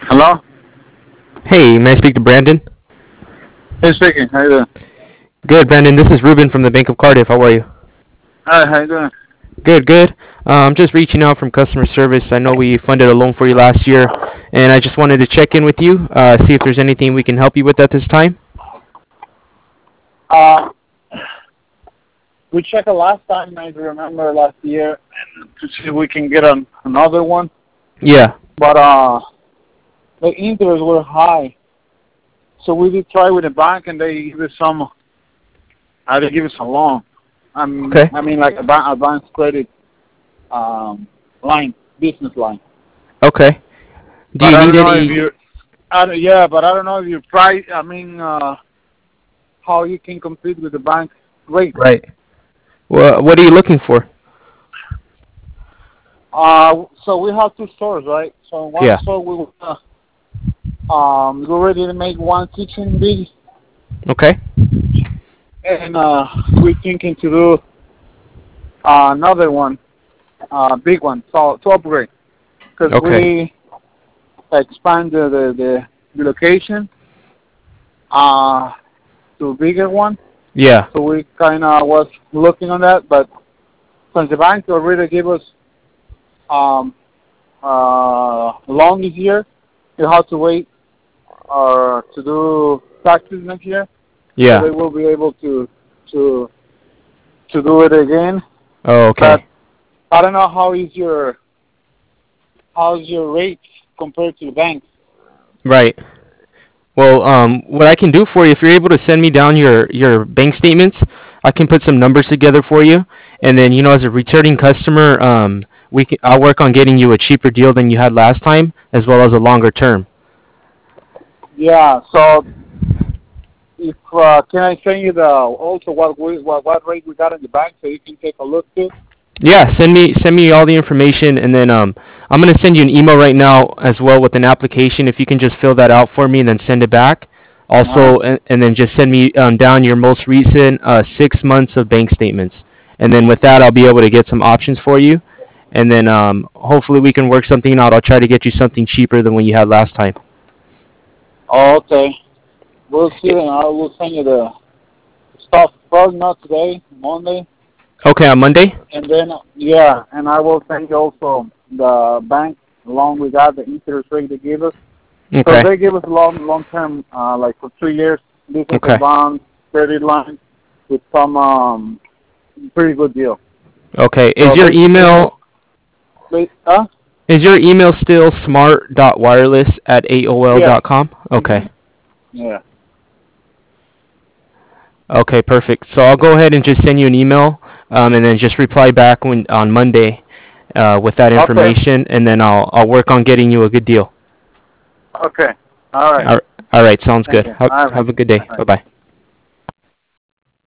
Hello? Hey, may I speak to Brandon? Hey, speaking. How you doing? Good, Brandon. This is Ruben from the Bank of Cardiff. How are you? Hi, how you doing? Good, good. I'm just reaching out from customer service. I know we funded a loan for you last year, and I just wanted to check in with you, see if there's anything we can help you with at this time. Uh, we checked it last time, I remember last year, and to see if we can get another one. Yeah. But the interest were high, so we did try with the bank, and they give us some. They give us a loan. Okay. I mean like advanced credit line, business line. Okay. Do But you I need don't know if any? you. But I don't know if you price. I mean, how you can compete with the bank rate. Right. Well, what are you looking for? So we have two stores, right? So in one Yeah. store we already make one kitchen big, Okay. and we're thinking to do another one, big one, so to upgrade, because Okay. we expand the location uh to a bigger one. Yeah. So we kind of was looking on that, but since the bank already gave us um loan this year, you have to wait to do taxes next year, so Yeah. they will be able to to do it again. Oh, But okay. I don't know how's your rate compared to the banks. Right. Well, what I can do for you, if you're able to send me down your bank statements, I can put some numbers together for you, and then as a returning customer, I'll work on getting you a cheaper deal than you had last time, as well as a longer term. Yeah. So if can I send you the also what rate we got in the bank so you can take a look too? Yeah, send me all the information, and then I'm gonna send you an email right now as well with an application. If you can just fill that out for me and then send it back. Uh huh. Also, and then just send me down your most recent 6 months of bank statements, and then with that, I'll be able to get some options for you, and then hopefully we can work something out. I'll try to get you something cheaper than what you had last time. Oh, okay. We'll see. I- Then I will send you the stuff. Probably not today, Monday, Okay, on Monday. and then yeah, and I will send you also the bank along with that the interest rate they give us. Because Okay. they give us long term, like for 2 years, business Okay. advance, credit line with some pretty good deal. Okay. So basically, Is your email still smart.wireless at aol yeah, dot com? mhm, Okay. yeah, Okay, perfect. So I'll go ahead and just send you an email, and then just reply back on Monday with that okay, information, and then I'll work on getting you a good deal. okay, all right, All all right, sounds thank good. you, Have, all right, have a good day. all right. Bye bye.